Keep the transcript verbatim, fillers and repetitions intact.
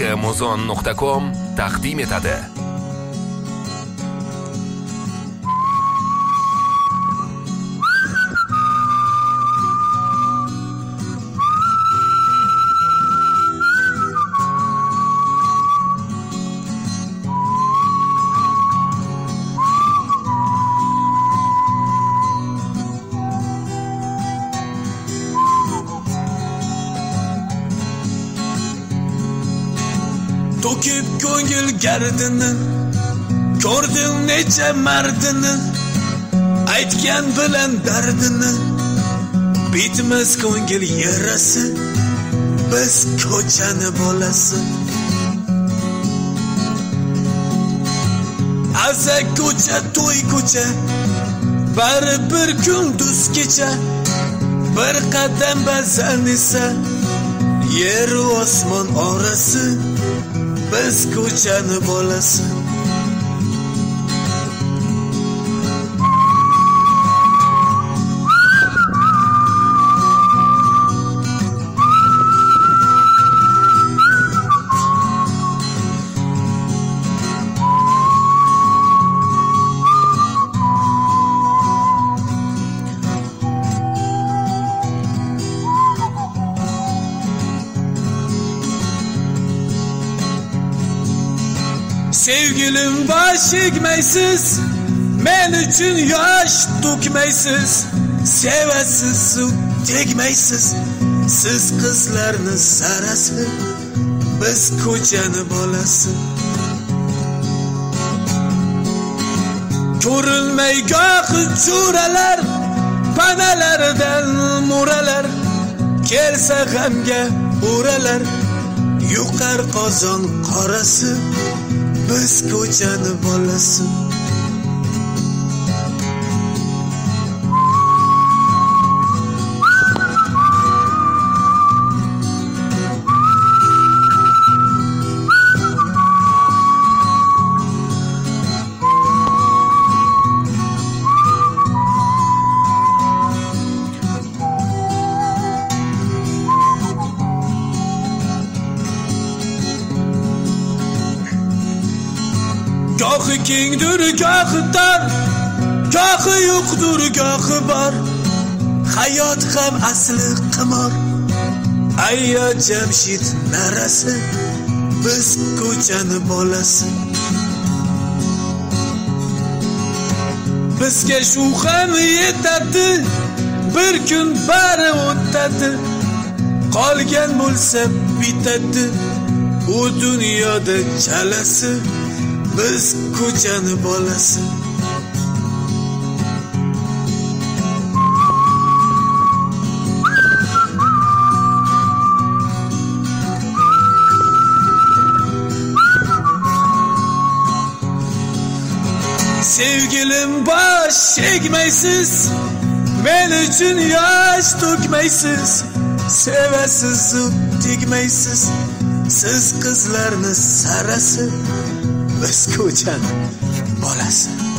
nuqta muzon nuqta com taqdim etadi. To'kib ko'ngil gardini, ko'rdim necha mardini, aytgan bilan dardini, bitmas ko'ngil yarasi, biz ko'chani bolasi. Aza ko'cha, to'y ko'cha, bari bir kunduz kecha, bir qadam bazan esa, yer u osmon orasi, biz ko'chani bolasi. Sevgilim baş egmaysiz, men uchun yosh to'kmaysiz, sevasiz suv tegmaysiz, siz qizlarni sarasi, biz ko'chani bolasi. Ko'rinmay gohi cho'ralar, panalardan mo'ralar, kelsa g'amga o'ralar, yuqar qozon qorasi, biz ko'chani bolasi. Gohi kengdir, gohi dar, gohi yo'qdir, gohi bor. Hayot ham asli qimor. Ayyo Jamshid narasi, biz ko'chani bolasi. Bizga shu ham yetadi, bir kun bari o'tadi. Qolgan bo'lsa bitadi, u dunyoda chalasi, biz ko'chani bolasi. Sevgilim bosh egmaysiz, men uchun yosh to'kmaysiz, sevasiz suv tegmaysiz, siz qizlarni sarasi, biz ko'chani bolasi.